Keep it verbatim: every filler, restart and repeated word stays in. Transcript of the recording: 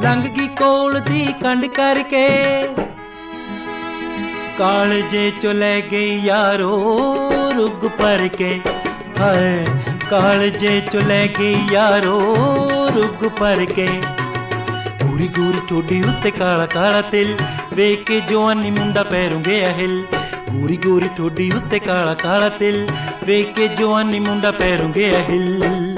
लंघ गई कोल दी कंड करके, कालजे चो लै गई यारो रुग भर के। हाय कालजे चो लै गई यारो रुग भर के। गोरी गोरी ठोडी उत्ते काला काला तिल, वेख के जवानी मुंडा पैरों गया हिल। गोरी गोरी ठोडी उत्ते काला काला तिल, वेख के जवानी मुंडा पैरों गया हिल।